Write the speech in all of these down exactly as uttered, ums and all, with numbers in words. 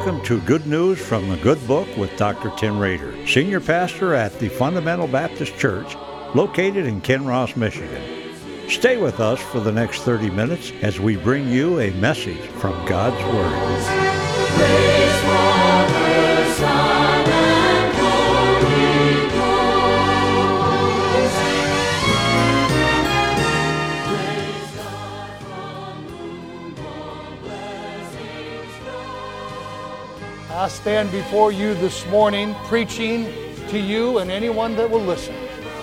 Welcome to Good News from the Good Book with Doctor Tim Rader, Senior Pastor at the Fundamental Baptist Church, located in Kinross, Michigan. Stay with us for the next thirty minutes as we bring you a message from God's Word. Praise Father, Son, and Holy Ghost. Praise God from whom all blessings flow. I stand before you this morning preaching to you and anyone that will listen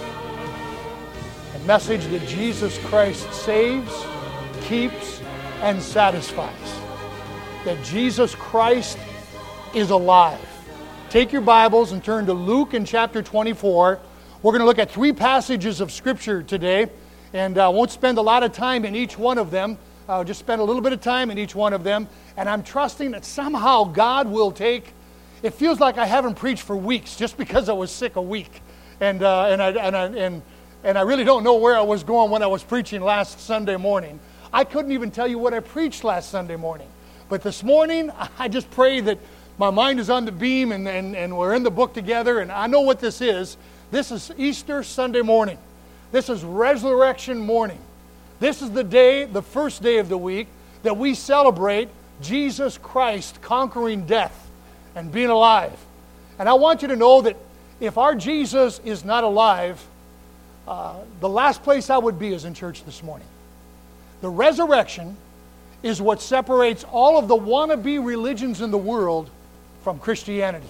a message that Jesus Christ saves, keeps, and satisfies. That Jesus Christ is alive. Take your Bibles and turn to Luke in chapter twenty-four. We're going to look at three passages of Scripture today, and I uh, won't spend a lot of time in each one of them. I'll just spend a little bit of time in each one of them, and I'm trusting that somehow God will take. It feels like I haven't preached for weeks just because I was sick a week, and uh, and I and I and and I really don't know where I was going when I was preaching last Sunday morning. I couldn't even tell you what I preached last Sunday morning. But this morning, I just pray that my mind is on the beam and, and, and we're in the book together, and I know what this is. This is Easter Sunday morning. This is Resurrection morning. This is the day, the first day of the week, that we celebrate Jesus Christ conquering death and being alive. And I want you to know that if our Jesus is not alive, uh, the last place I would be is in church this morning. The resurrection is what separates all of the wannabe religions in the world from Christianity.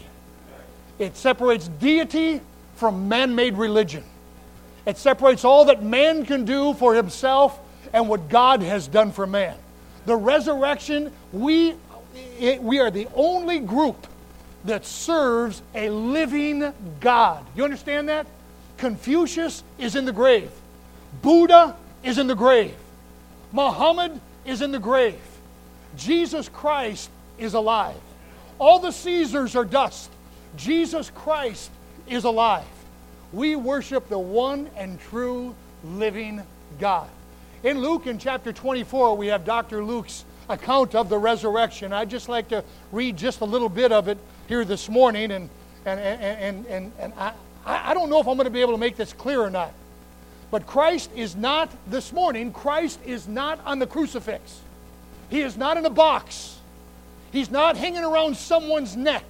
It separates deity from man-made religion. It separates all that man can do for himself and what God has done for man. The resurrection, we, it, we are the only group that serves a living God. You understand that? Confucius is in the grave. Buddha is in the grave. Muhammad is in the grave. Jesus Christ is alive. All the Caesars are dust. Jesus Christ is alive. We worship the one and true living God. In Luke in chapter twenty-four, we have Doctor Luke's account of the resurrection. I'd just like to read just a little bit of it here this morning, and and and and, and, and I, I don't know if I'm going to be able to make this clear or not. But Christ is not, this morning, Christ is not on the crucifix. He is not in a box. He's not hanging around someone's neck.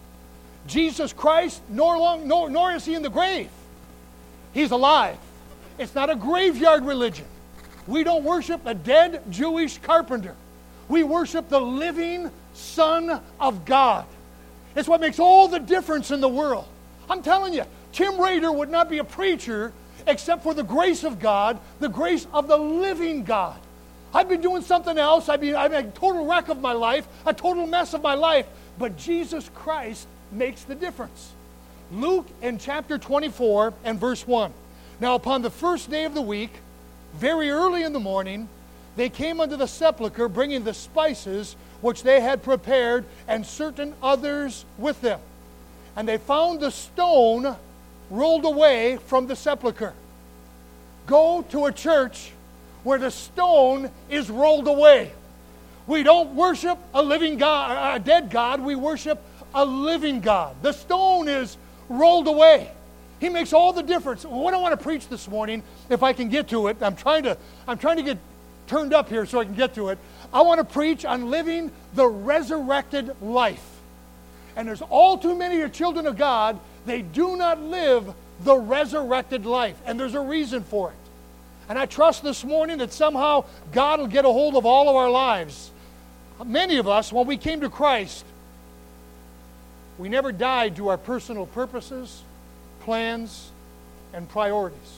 Jesus Christ, nor, long, nor, nor is he in the grave. He's alive. It's not a graveyard religion. We don't worship a dead Jewish carpenter. We worship the living Son of God. It's what makes all the difference in the world. I'm telling you, Tim Rader would not be a preacher except for the grace of God, the grace of the living God. I've been doing something else. I've been, I've been a total wreck of my life, a total mess of my life. But Jesus Christ makes the difference. Luke in chapter twenty-four and verse one. Now upon the first day of the week, very early in the morning, they came unto the sepulchre, bringing the spices which they had prepared, and certain others with them. And they found the stone rolled away from the sepulchre. Go to a church where the stone is rolled away. We don't worship a living God, a dead God. We worship a living God. The stone is rolled away. He makes all the difference. What I want to preach this morning, if I can get to it, I'm trying to, I'm trying to get turned up here so I can get to it. I want to preach on living the resurrected life. And there's all too many of children of God, they do not live the resurrected life. And there's a reason for it. And I trust this morning that somehow God will get a hold of all of our lives. Many of us, when we came to Christ, we never died to our personal purposes, plans, and priorities.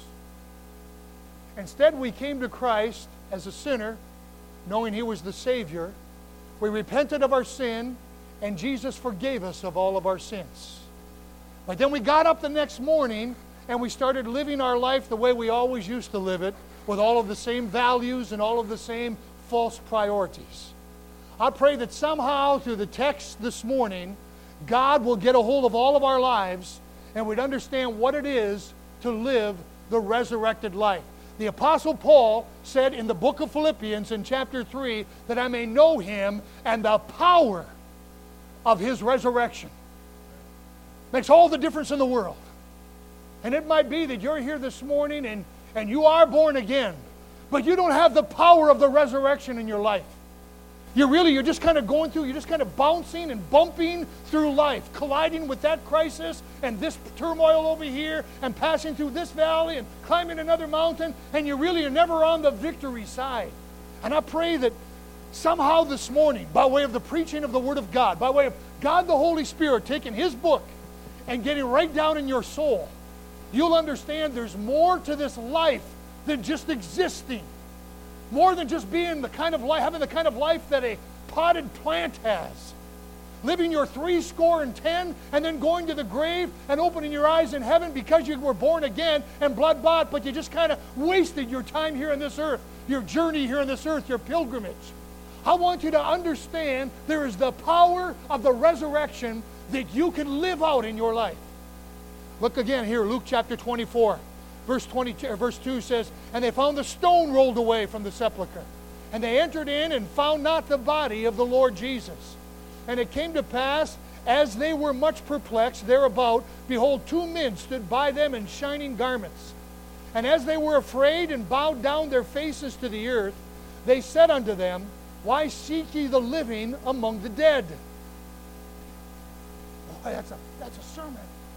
Instead, we came to Christ as a sinner, knowing He was the Savior. We repented of our sin, and Jesus forgave us of all of our sins. But then we got up the next morning and we started living our life the way we always used to live it, with all of the same values and all of the same false priorities. I pray that somehow through the text this morning, God will get a hold of all of our lives and we'd understand what it is to live the resurrected life. The Apostle Paul said in the book of Philippians in chapter three that I may know Him and the power of His resurrection. Makes all the difference in the world. And it might be that you're here this morning and, and you are born again, but you don't have the power of the resurrection in your life. You really, you're just kind of going through, you're just kind of bouncing and bumping through life, colliding with that crisis and this turmoil over here and passing through this valley and climbing another mountain, and you really are never on the victory side. And I pray that somehow this morning, by way of the preaching of the Word of God, by way of God the Holy Spirit taking His book and getting right down in your soul, you'll understand there's more to this life than just existing. More than just being the kind of life, having the kind of life that a potted plant has. Living your three score and ten, and then going to the grave and opening your eyes in heaven because you were born again and blood bought, but you just kind of wasted your time here on this earth, your journey here on this earth, your pilgrimage. I want you to understand there is the power of the resurrection that you can live out in your life. Look again here, Luke chapter twenty-four. Verse twenty-two, verse two says, "And they found the stone rolled away from the sepulchre. And they entered in and found not the body of the Lord Jesus. And it came to pass, as they were much perplexed thereabout, behold, two men stood by them in shining garments. And as they were afraid and bowed down their faces to the earth, they said unto them, Why seek ye the living among the dead?" Boy, that's a, that's a sermon.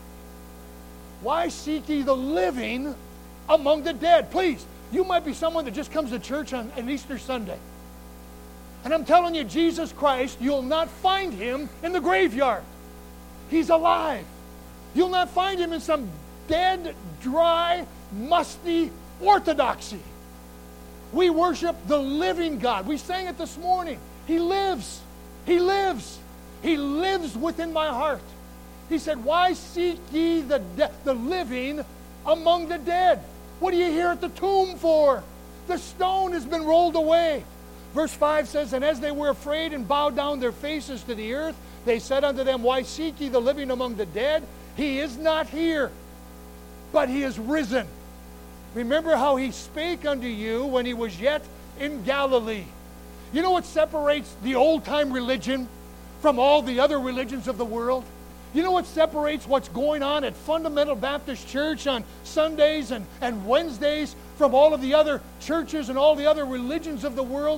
Why seek ye the living among the dead? Please, you might be someone that just comes to church on an Easter Sunday. And I'm telling you, Jesus Christ, you'll not find Him in the graveyard. He's alive. You'll not find Him in some dead, dry, musty orthodoxy. We worship the living God. We sang it this morning. He lives. He lives. He lives within my heart. He said, "Why seek ye the, de- the living among the dead?" What are you here at the tomb for? The stone has been rolled away. Verse five says, "And as they were afraid and bowed down their faces to the earth, they said unto them, Why seek ye the living among the dead? He is not here, but He is risen. Remember how He spake unto you when He was yet in Galilee." You know what separates the old-time religion from all the other religions of the world? You know what separates what's going on at Fundamental Baptist Church on Sundays and, and Wednesdays from all of the other churches and all the other religions of the world?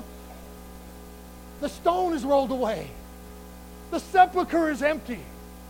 The stone is rolled away. The sepulcher is empty.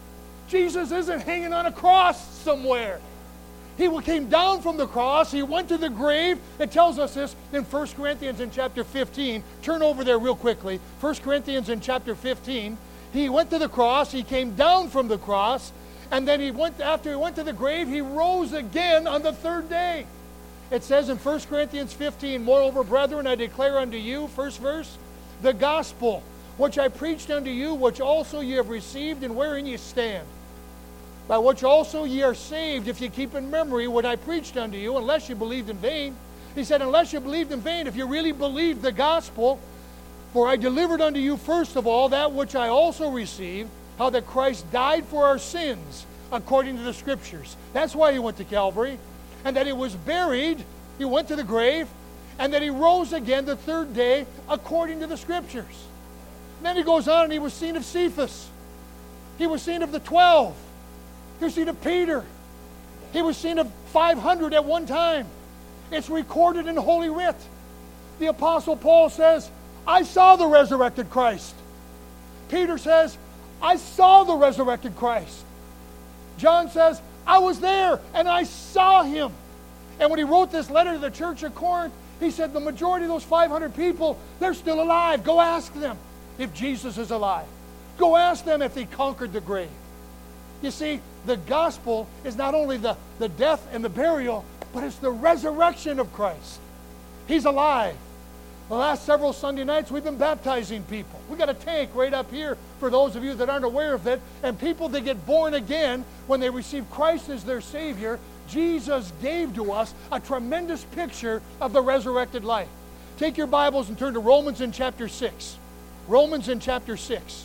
Jesus isn't hanging on a cross somewhere. He came down from the cross. He went to the grave. It tells us this in First Corinthians in chapter fifteen. Turn over there real quickly. First Corinthians in chapter fifteen. He went to the cross, He came down from the cross, and then he went, after He went to the grave, He rose again on the third day. It says in First Corinthians fifteen, "Moreover, brethren, I declare unto you," first verse, "the gospel, which I preached unto you, which also ye have received, and wherein ye stand. By which also ye are saved, if ye keep in memory what I preached unto you, unless you believed in vain." He said, unless you believed in vain, if you really believed the gospel, "For I delivered unto you first of all that which I also received, how that Christ died for our sins, according to the Scriptures." That's why He went to Calvary. "And that He was buried," He went to the grave, "and that He rose again the third day, according to the Scriptures." And then He goes on and He was seen of Cephas. He was seen of the twelve. He was seen of Peter. He was seen of five hundred at one time. It's recorded in Holy Writ. The Apostle Paul says, "I saw the resurrected Christ." Peter says, "I saw the resurrected Christ." John says, "I was there and I saw Him." And when he wrote this letter to the church of Corinth, he said the majority of those five hundred people, they're still alive. Go ask them if Jesus is alive. Go ask them if He conquered the grave. You see, the gospel is not only the, the death and the burial, but it's the resurrection of Christ. He's alive. The last several Sunday nights, we've been baptizing people. We've got a tank right up here for those of you that aren't aware of it. And people that get born again, when they receive Christ as their Savior, Jesus gave to us a tremendous picture of the resurrected life. Take your Bibles and turn to Romans in chapter six. Romans in chapter six.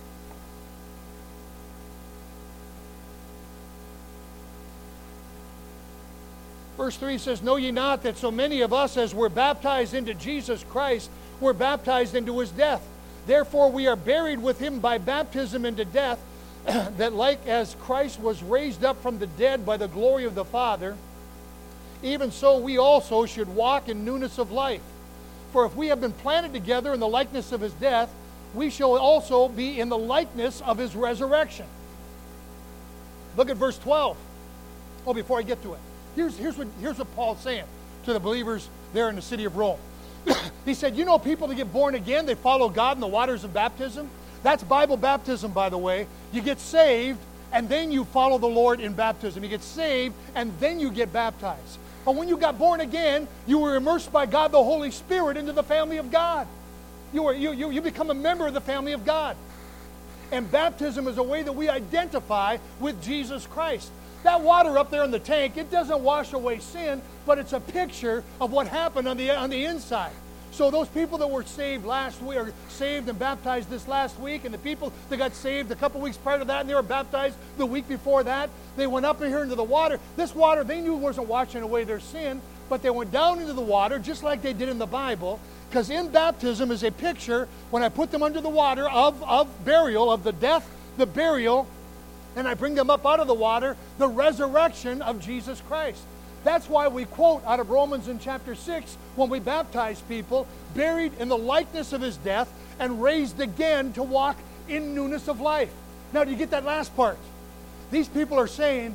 Verse three says, "Know ye not that so many of us as were baptized into Jesus Christ were baptized into His death? Therefore we are buried with him by baptism into death, that like as Christ was raised up from the dead by the glory of the Father, even so we also should walk in newness of life. For if we have been planted together in the likeness of his death, we shall also be in the likeness of his resurrection. Look at verse twelve. Oh, before I get to it, here's, here's, what, here's what Paul's saying to the believers there in the city of Rome. He said, you know, people that get born again, they follow God in the waters of baptism. That's Bible baptism, by the way. You get saved, and then you follow the Lord in baptism. You get saved, and then you get baptized. But when you got born again, you were immersed by God, the Holy Spirit, into the family of God. You, were, you, you, you become a member of the family of God. And baptism is a way that we identify with Jesus Christ. That water up there in the tank, it doesn't wash away sin, but it's a picture of what happened on the, on the inside. So those people that were saved last week, or saved and baptized this last week, and the people that got saved a couple weeks prior to that, and they were baptized the week before that, they went up in here into the water. This water, they knew wasn't washing away their sin, but they went down into the water just like they did in the Bible, because in baptism is a picture, when I put them under the water, of, of burial, of the death, the burial, and I bring them up out of the water, the resurrection of Jesus Christ. That's why we quote out of Romans in chapter six, when we baptize people, buried in the likeness of his death and raised again to walk in newness of life. Now, do you get that last part? These people are saying,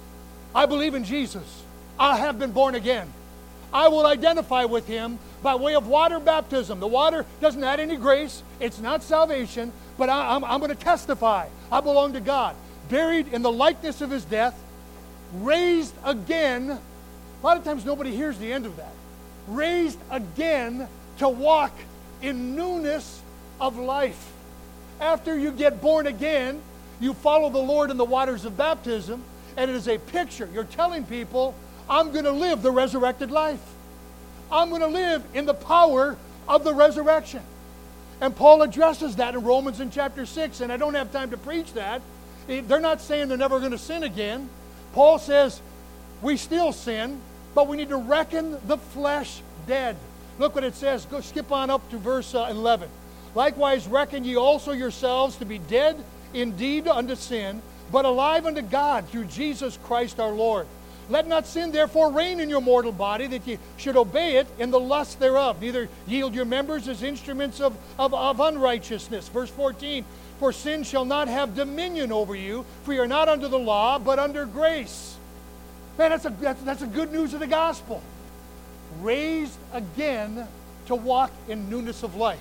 I believe in Jesus. I have been born again. I will identify with him by way of water baptism. The water doesn't add any grace. It's not salvation, but I, I'm, I'm going to testify. I belong to God. Buried in the likeness of his death, raised again. A lot of times nobody hears the end of that. Raised again to walk in newness of life. After you get born again, you follow the Lord in the waters of baptism, and it is a picture. You're telling people, I'm going to live the resurrected life. I'm going to live in the power of the resurrection. And Paul addresses that in Romans in chapter six, and I don't have time to preach that. They're not saying they're never going to sin again. Paul says we still sin, but we need to reckon the flesh dead. Look what it says. Go skip on up to verse uh, eleven. Likewise reckon ye also yourselves to be dead indeed unto sin, but alive unto God through Jesus Christ our Lord. Let not sin therefore reign in your mortal body, that ye should obey it in the lust thereof. Neither yield your members as instruments of, of, of unrighteousness. Verse fourteen. For sin shall not have dominion over you, for you are not under the law, but under grace. Man, that's a, that's, that's a good news of the gospel. Raised again to walk in newness of life.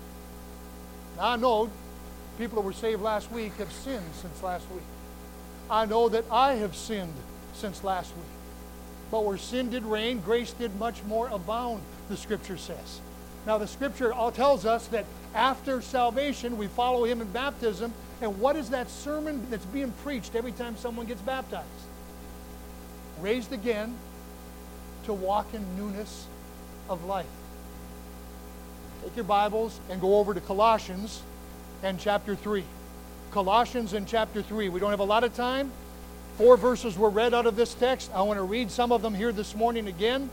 Now, I know people that were saved last week have sinned since last week. I know that I have sinned since last week. But where sin did reign, grace did much more abound, the Scripture says. Now, the Scripture all tells us that after salvation, we follow him in baptism. And what is that sermon that's being preached every time someone gets baptized? Raised again to walk in newness of life. Take your Bibles and go over to Colossians and chapter three. Colossians and chapter three. We don't have a lot of time. Four verses were read out of this text. I want to read some of them here this morning again.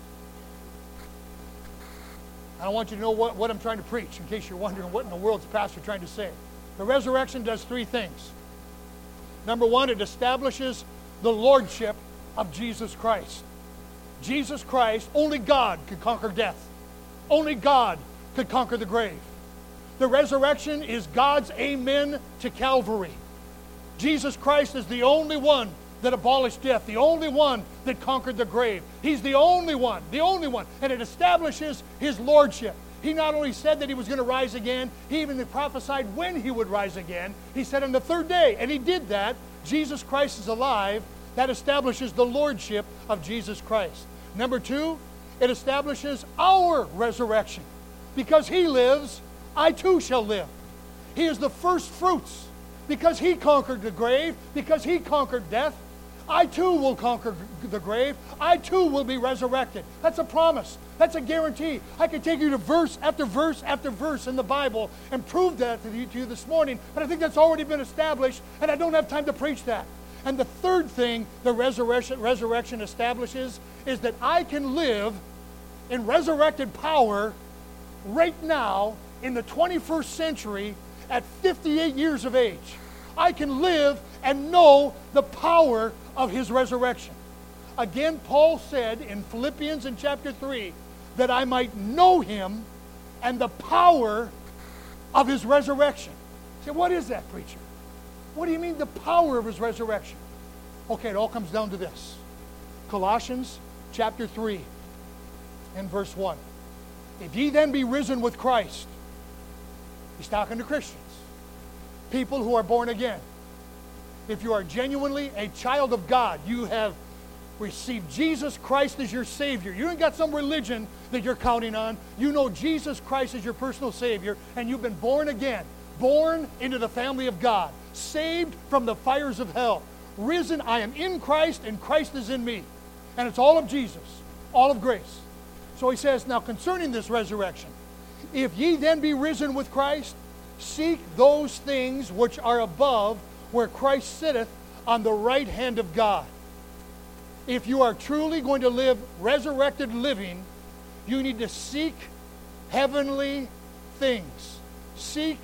I want you to know what, what I'm trying to preach, in case you're wondering what in the world is the pastor trying to say. The resurrection does three things. Number one, it establishes the lordship of Jesus Christ. Jesus Christ, only God could conquer death. Only God could conquer the grave. The resurrection is God's amen to Calvary. Jesus Christ is the only one that abolished death, the only one that conquered the grave. He's the only one, the only one. And it establishes his lordship. He not only said that he was going to rise again, he even prophesied when he would rise again. He said on the third day, and he did that. Jesus Christ is alive. That establishes the lordship of Jesus Christ. Number two, it establishes our resurrection. Because he lives, I too shall live. He is the first fruits. Because he conquered the grave, because he conquered death, I too will conquer the grave. I too will be resurrected. That's a promise. That's a guarantee. I could take you to verse after verse after verse in the Bible and prove that to you, to you this morning, but I think that's already been established, and I don't have time to preach that. And the third thing the resurrection, resurrection establishes is that I can live in resurrected power right now in the twenty-first century at fifty-eight years of age, I can live and know the power of his resurrection. Again, Paul said in Philippians in chapter three that I might know him and the power of his resurrection. Say, what is that, preacher? What do you mean the power of his resurrection? Okay, it all comes down to this. Colossians chapter three and verse one. If ye then be risen with Christ, he's talking to Christians, people who are born again. If you are genuinely a child of God, you have received Jesus Christ as your Savior. You ain't got some religion that you're counting on. You know Jesus Christ as your personal Savior, and you've been born again, born into the family of God, saved from the fires of hell, risen. I am in Christ, and Christ is in me. And it's all of Jesus, all of grace. So he says, now concerning this resurrection, if ye then be risen with Christ, seek those things which are above, where Christ sitteth on the right hand of God. If you are truly going to live resurrected living, you need to seek heavenly things. Seek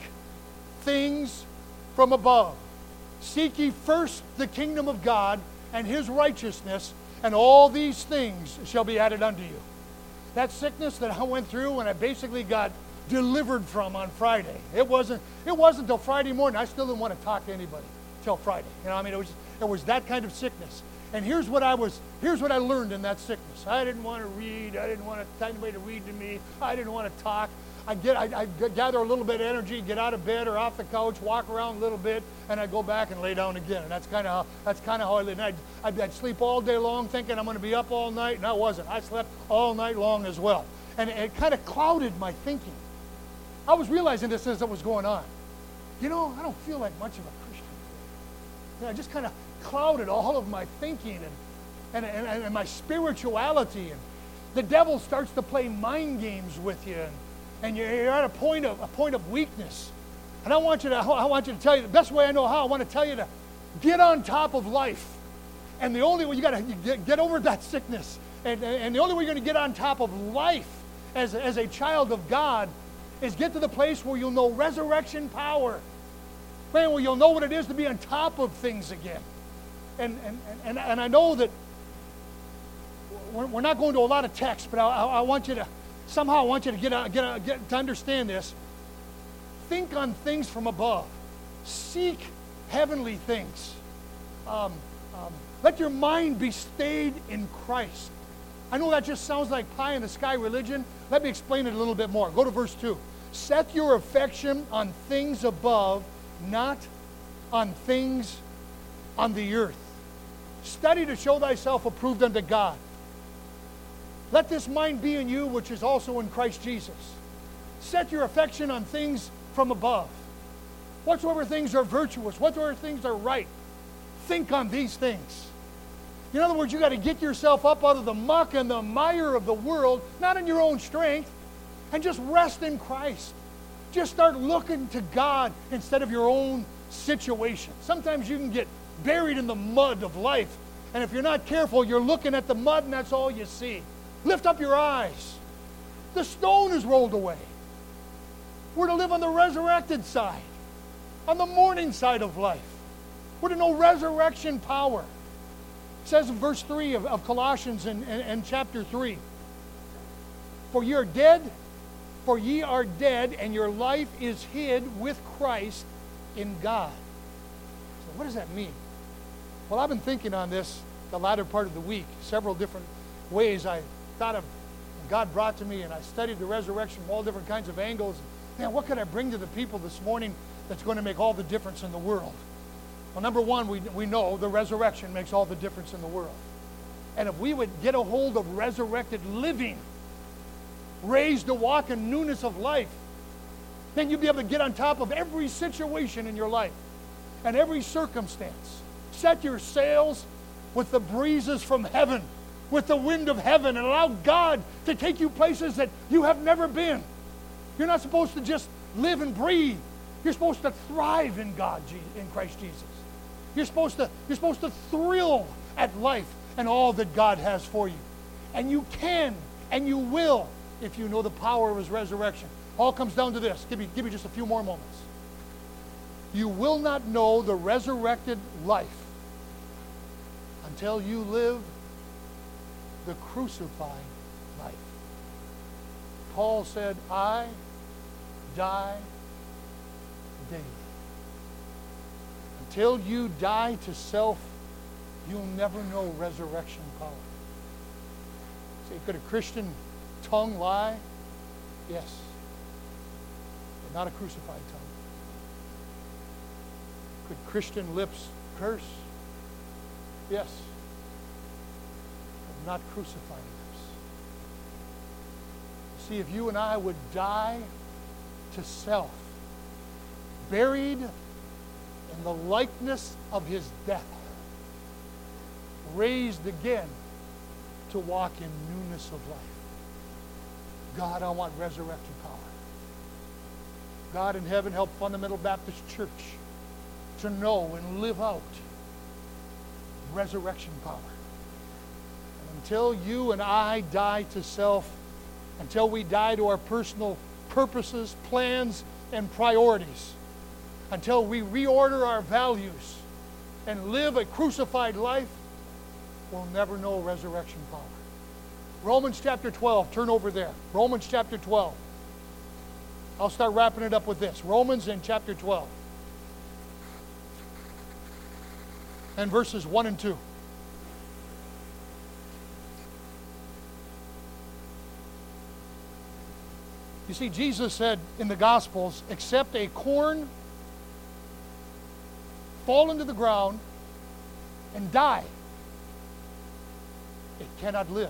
things from above. Seek ye first the kingdom of God and his righteousness, and all these things shall be added unto you. That sickness that I went through and I basically got delivered from on Friday. It wasn't it wasn't till Friday morning. I still didn't want to talk to anybody till Friday. You know, I mean, it was it was that kind of sickness. And here's what I was here's what I learned in that sickness. I didn't want to read. I didn't want to tell anybody to read to me. I didn't want to talk. I get I I gather a little bit of energy, get out of bed or off the couch, walk around a little bit, and I go back and lay down again. And that's kind of how that's kind of how I lived. I'd, I'd, I'd sleep all day long, thinking I'm going to be up all night, and I wasn't. I slept all night long as well, and it, it kind of clouded my thinking. I was realizing this as it was going on. You know, I don't feel like much of a Christian today. You know, I just kind of clouded all of my thinking and, and, and, and my spirituality. And the devil starts to play mind games with you, and, and you're, you're at a point of a point of weakness. And I want you to I want you to tell you the best way I know how. I want to tell you to get on top of life. And the only way you got to get, get over that sickness. And, and the only way you're going to get on top of life as, as a child of God is get to the place where you'll know resurrection power. Man, where you'll know what it is to be on top of things again. And and, and, and I know that we're, we're not going to a lot of text, but I, I, I want you to, somehow I want you to get, out, get, out, get to understand this. Think on things from above. Seek heavenly things. Um, um, let your mind be stayed in Christ. I know that just sounds like pie-in-the-sky religion. Let me explain it a little bit more. Go to verse two. Set your affection on things above, not on things on the earth. Study to show thyself approved unto God. Let this mind be in you, which is also in Christ Jesus. Set your affection on things from above. Whatsoever things are virtuous, whatsoever things are right, think on these things. In other words, you got to get yourself up out of the muck and the mire of the world, not in your own strength, and just rest in Christ. Just start looking to God instead of your own situation. Sometimes you can get buried in the mud of life, and if you're not careful, you're looking at the mud and that's all you see. Lift up your eyes. The stone is rolled away. We're to live on the resurrected side, on the morning side of life. We're to know resurrection power. It says in verse three of, of Colossians in, in, in chapter three, For ye are dead, for ye are dead, and your life is hid with Christ in God. So what does that mean? Well, I've been thinking on this the latter part of the week, several different ways I thought of, God brought to me, and I studied the resurrection from all different kinds of angles. Man, what could I bring to the people this morning that's going to make all the difference in the world? Well, number one, we, we know the resurrection makes all the difference in the world. And if we would get a hold of resurrected living, raised to walk in newness of life, then you'll be able to get on top of every situation in your life and every circumstance. Set your sails with the breezes from heaven, with the wind of heaven, and allow God to take you places that you have never been. You're not supposed to just live and breathe. You're supposed to thrive in God, in Christ Jesus. You're supposed to, you're supposed to thrill at life and all that God has for you. And you can and you will if you know the power of his resurrection. All comes down to this. Give me, give me just a few more moments. You will not know the resurrected life until you live the crucified life. Paul said, I die daily. Until you die to self, you'll never know resurrection power. Say, could a Christian tongue lie? Yes. But not a crucified tongue. Could Christian lips curse? Yes. But not crucified lips. See, if you and I would die to self, buried in the likeness of his death, raised again to walk in newness of life. God, I want resurrection power. God in heaven, help Fundamental Baptist Church to know and live out resurrection power. And until you and I die to self, until we die to our personal purposes, plans, and priorities, until we reorder our values and live a crucified life, we'll never know resurrection power. Romans chapter twelve, turn over there. Romans chapter twelve. I'll start wrapping it up with this. Romans in chapter twelve. And verses one and two. You see, Jesus said in the Gospels, except a corn fall into the ground and die, it cannot live.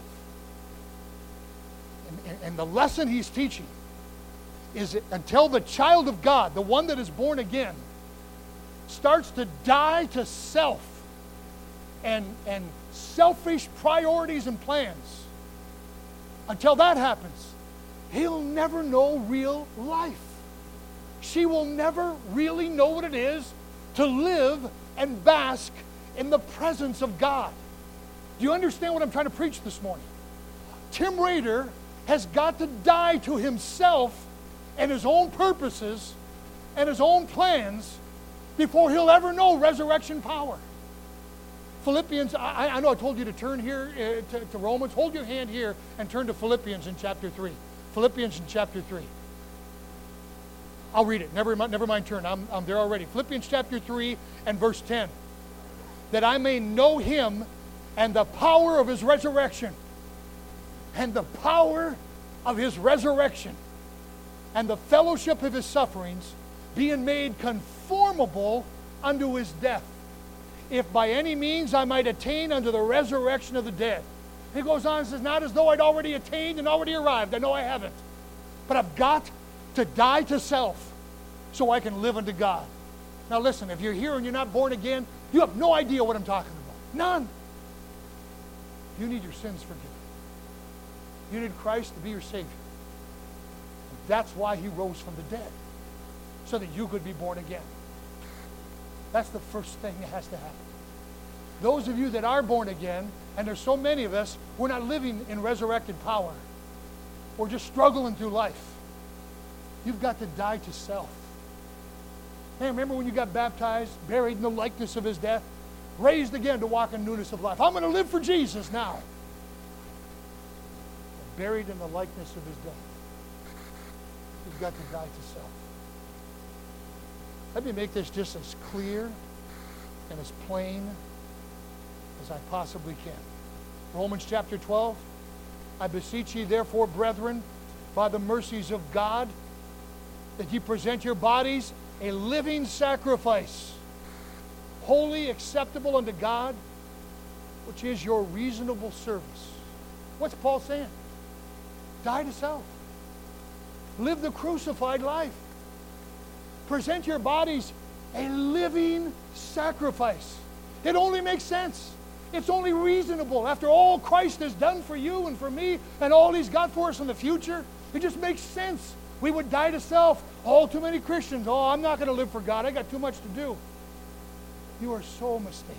And, and, and the lesson he's teaching is that until the child of God, the one that is born again, starts to die to self and, and selfish priorities and plans, until that happens, he'll never know real life. She will never really know what it is to live and bask in the presence of God. Do you understand what I'm trying to preach this morning? Tim Rader has got to die to himself and his own purposes and his own plans before he'll ever know resurrection power. Philippians, I, I know I told you to turn here uh, to, to Romans. Hold your hand here and turn to Philippians in chapter three. Philippians in chapter three. I'll read it. Never, never mind turn. I'm, I'm there already. Philippians chapter three and verse ten. That I may know him and the power of his resurrection. And the power of his resurrection. And the fellowship of his sufferings, being made conformable unto his death. If by any means I might attain unto the resurrection of the dead. He goes on and says, not as though I'd already attained and already arrived. I know I haven't. But I've got to die to self so I can live unto God. Now listen, if you're here and you're not born again, you have no idea what I'm talking about. None. You need your sins forgiven. You need Christ to be your Savior. And that's why he rose from the dead, so that you could be born again. That's the first thing that has to happen. Those of you that are born again, and there's so many of us, we're not living in resurrected power. We're just struggling through life. You've got to die to self. Hey, remember when you got baptized, buried in the likeness of his death, raised again to walk in newness of life? I'm going to live for Jesus now. And buried in the likeness of his death. You've got to die to self. Let me make this just as clear and as plain as I possibly can. Romans chapter twelve. I beseech ye therefore, brethren, by the mercies of God, that ye present your bodies a living sacrifice, holy, acceptable unto God, which is your reasonable service. What's Paul saying? Die to self. Live the crucified life. Present your bodies a living sacrifice. It only makes sense. It's only reasonable. After all Christ has done for you and for me and all he's got for us in the future, it just makes sense. We would die to self. All too many Christians, oh, I'm not going to live for God. I got too much to do. You are so mistaken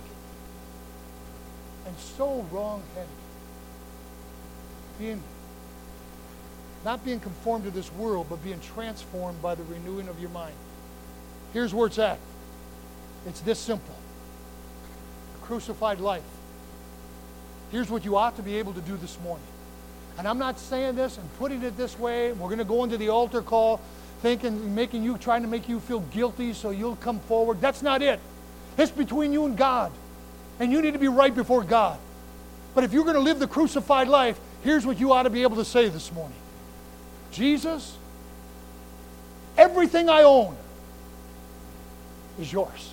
and so wrong-headed. Being Not being conformed to this world, but being transformed by the renewing of your mind. Here's where it's at. It's this simple. The crucified life. Here's what you ought to be able to do this morning. And I'm not saying this and putting it this way. We're going to go into the altar call thinking, making you, trying to make you feel guilty so you'll come forward. That's not it. It's between you and God. And you need to be right before God. But if you're going to live the crucified life, here's what you ought to be able to say this morning. Jesus, everything I own is yours.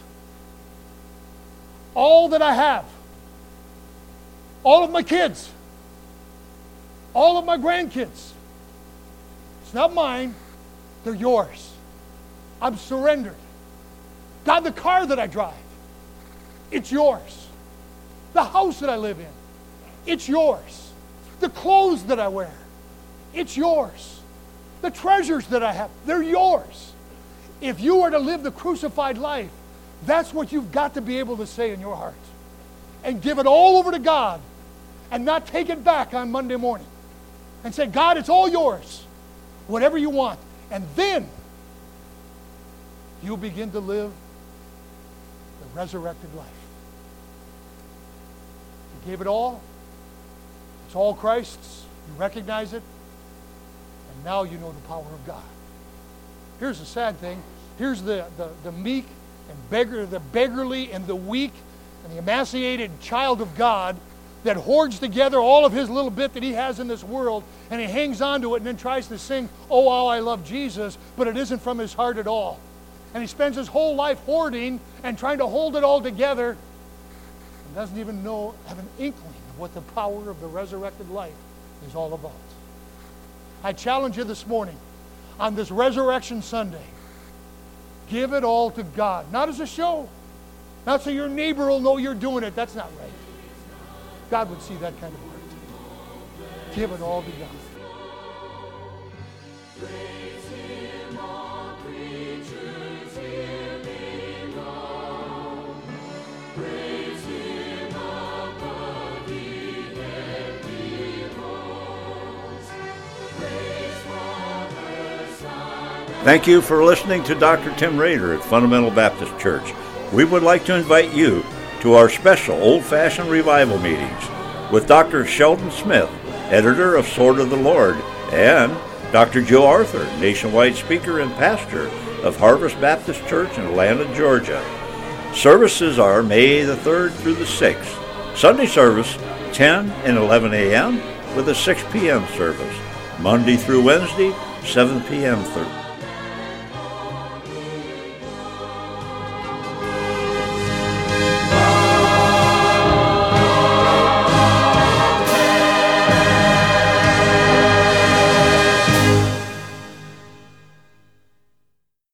All that I have, all of my kids, all of my grandkids, it's not mine, they're yours. I'm surrendered. God, the car that I drive, it's yours. The house that I live in, it's yours. The clothes that I wear, it's yours. The treasures that I have, they're yours. If you are to live the crucified life, that's what you've got to be able to say in your heart. And give it all over to God and not take it back on Monday morning. And say, God, it's all yours. Whatever you want. And then you'll begin to live the resurrected life. You gave it all. It's all Christ's. You recognize it. And now you know the power of God. Here's the sad thing. Here's the, the, the meek and beggar, the beggarly and the weak and the emaciated child of God that hoards together all of his little bit that he has in this world, and he hangs on to it and then tries to sing, oh, how I love Jesus, but it isn't from his heart at all. And he spends his whole life hoarding and trying to hold it all together and doesn't even know, have an inkling of what the power of the resurrected life is all about. I challenge you this morning, on this Resurrection Sunday, give it all to God. Not as a show. Not so your neighbor will know you're doing it. That's not right. God would see that kind of heart. Give it all to God. Praise Him, all creatures here below. Praise Him above the heavenly hosts. Praise Father, Son, and Thank you for listening to Doctor Tim Rader at Fundamental Baptist Church. We would like to invite you to our special old-fashioned revival meetings with Doctor Sheldon Smith, editor of Sword of the Lord, and Doctor Joe Arthur, nationwide speaker and pastor of Harvest Baptist Church in Atlanta, Georgia. Services are May the third through the sixth. Sunday service, ten and eleven a.m. with a six p.m. service. Monday through Wednesday, seven p.m. through